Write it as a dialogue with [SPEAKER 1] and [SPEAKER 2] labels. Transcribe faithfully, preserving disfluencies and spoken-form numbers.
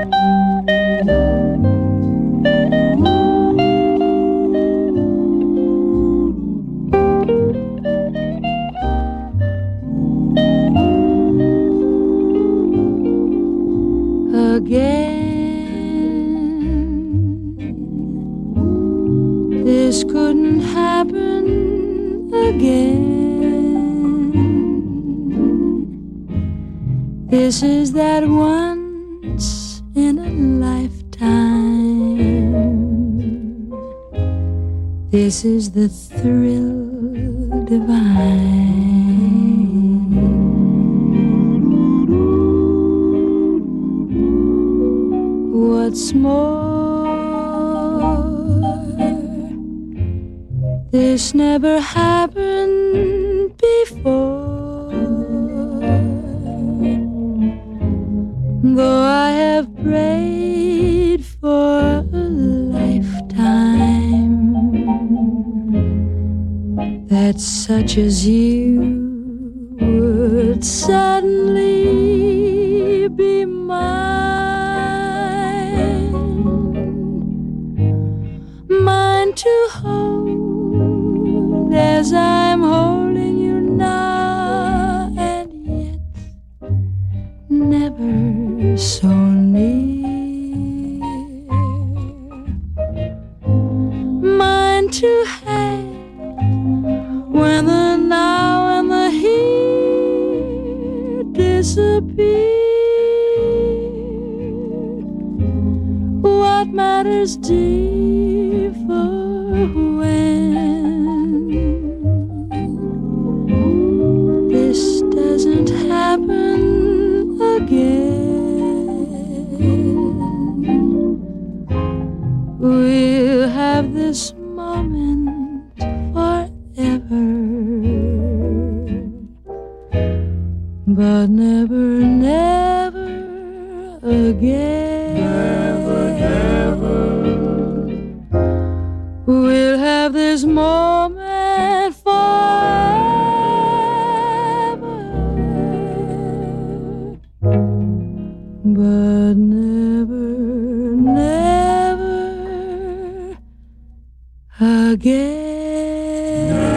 [SPEAKER 1] This couldn't happen again. This is that once in a lifetime. This is the thrill divine. What's more, this never happened before. Though I have prayed for a lifetime that such as you would suddenly be mine, mine to hold as I'm holding you now, and yet never so near, mine to have when the now and the here disappear. What matters, dear, for when this doesn't happen again? We'll have this moment forever, but never, never again. Never, never. We'll have this moment forever, but never, never again.